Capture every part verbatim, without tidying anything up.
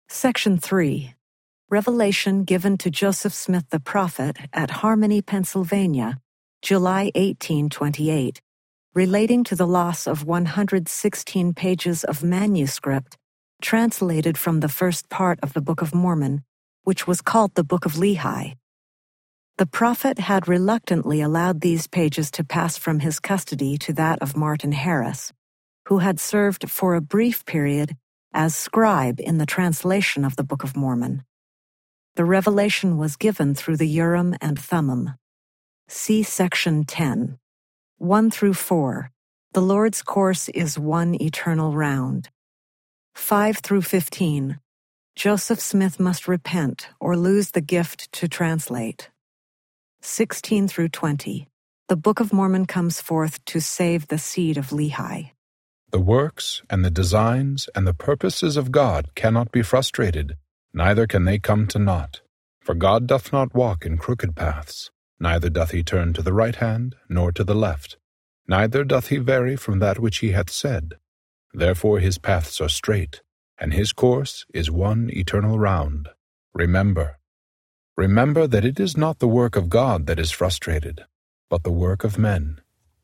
Section three. Revelation given to Joseph Smith the prophet at Harmony, Pennsylvania, July eighteen twenty-eight, relating to the loss of one hundred sixteen pages of manuscript translated from the first part of the Book of Mormon, which was called the Book of Lehi. The prophet had reluctantly allowed these pages to pass from his custody to that of Martin Harris, who had served for a brief period as scribe in the translation of the Book of Mormon. The revelation was given through the Urim and Thummim. See Section ten. one through four. The Lord's course is one eternal round. five through fifteen. Joseph Smith must repent or lose the gift to translate. sixteen through twenty. The Book of Mormon comes forth to save the seed of Lehi. The works and the designs and the purposes of God cannot be frustrated, neither can they come to naught. For God doth not walk in crooked paths, neither doth he turn to the right hand, nor to the left, neither doth he vary from that which he hath said. Therefore his paths are straight, and his course is one eternal round. Remember, remember that it is not the work of God that is frustrated, but the work of men.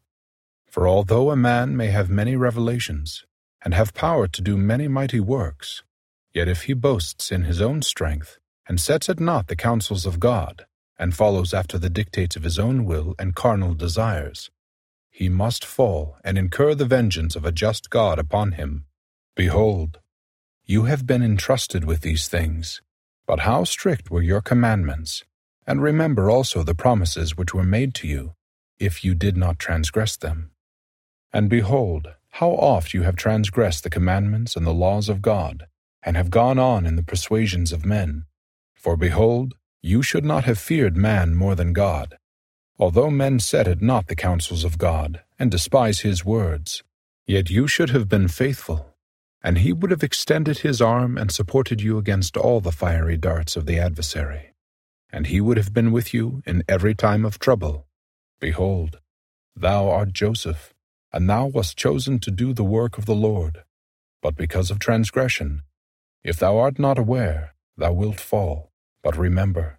For although a man may have many revelations, and have power to do many mighty works, yet if he boasts in his own strength, and sets at naught the counsels of God, and follows after the dictates of his own will and carnal desires, he must fall and incur the vengeance of a just God upon him. Behold, you have been entrusted with these things, but how strict were your commandments, and remember also the promises which were made to you, if you did not transgress them. And behold, how oft you have transgressed the commandments and the laws of God, and have gone on in the persuasions of men. For behold, you should not have feared man more than God. Although men set at naught the counsels of God, and despise his words, yet you should have been faithful, and he would have extended his arm and supported you against all the fiery darts of the adversary. And he would have been with you in every time of trouble. Behold, thou art Joseph, and thou wast chosen to do the work of the Lord. But because of transgression, if thou art not aware, thou wilt fall. But remember,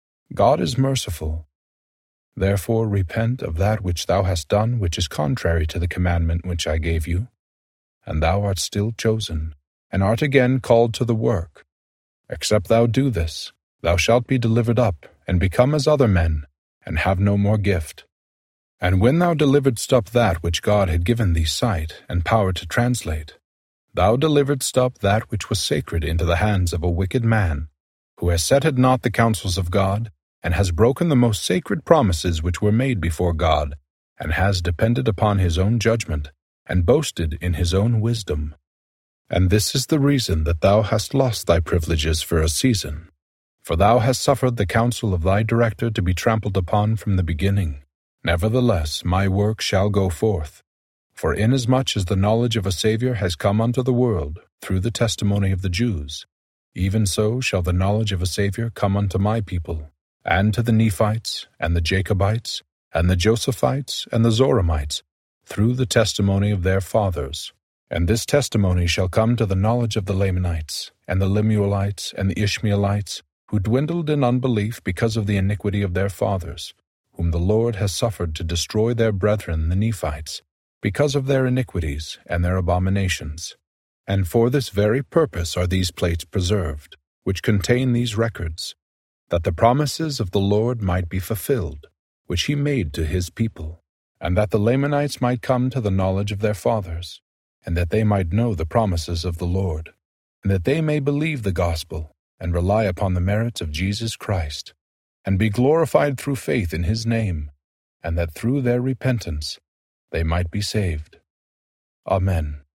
God is merciful. Therefore repent of that which thou hast done which is contrary to the commandment which I gave you. And thou art still chosen, and art again called to the work. Except thou do this, thou shalt be delivered up, and become as other men, and have no more gift. And when thou deliveredst up that which God had given thee sight and power to translate, thou deliveredst up that which was sacred into the hands of a wicked man, who has set at naught the counsels of God, and has broken the most sacred promises which were made before God, and has depended upon his own judgment, and boasted in his own wisdom. And this is the reason that thou hast lost thy privileges for a season, for thou hast suffered the counsel of thy director to be trampled upon from the beginning. Nevertheless, my work shall go forth. For inasmuch as the knowledge of a Savior has come unto the world through the testimony of the Jews, even so shall the knowledge of a Savior come unto my people, and to the Nephites, and the Jacobites, and the Josephites, and the Zoramites, through the testimony of their fathers. And this testimony shall come to the knowledge of the Lamanites, and the Lemuelites, and the Ishmaelites, who dwindled in unbelief because of the iniquity of their fathers, whom the Lord has suffered to destroy their brethren the Nephites, because of their iniquities and their abominations. And for this very purpose are these plates preserved, which contain these records, that the promises of the Lord might be fulfilled, which he made to his people, and that the Lamanites might come to the knowledge of their fathers, and that they might know the promises of the Lord, and that they may believe the gospel, and rely upon the merits of Jesus Christ, and be glorified through faith in his name, and that through their repentance they might be saved. Amen.